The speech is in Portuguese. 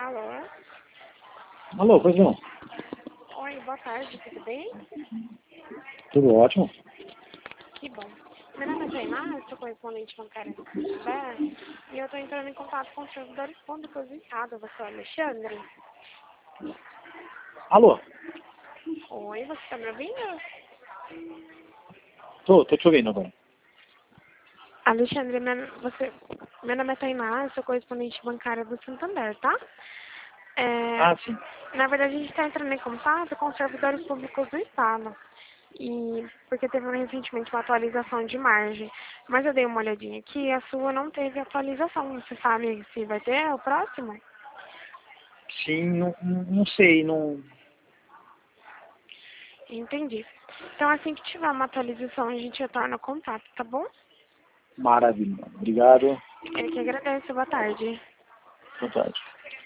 Alô? Alô, pois não. Oi, boa tarde, tudo bem? Tudo ótimo? Que bom. Meu nome é Tainá, eu sou correspondente bancária do Santander e eu estou entrando em contato com os servidores públicos do Estado. Você é o Alexandre? Alô? Oi, você está me ouvindo? Tô te ouvindo agora. Alexandre, meu nome é Tainá, eu sou correspondente bancária do Santander, tá? Ah, sim. Na verdade, a gente está entrando em contato com os servidores públicos do Estado. E porque teve recentemente uma atualização de margem. Mas eu dei uma olhadinha aqui e a sua não teve atualização. Você sabe se vai ter o próximo? Sim, não sei, não... Entendi. Então, assim que tiver uma atualização, a gente retorna o contato, tá bom? Maravilha. Obrigado. Eu que agradeço. Boa tarde. Boa tarde.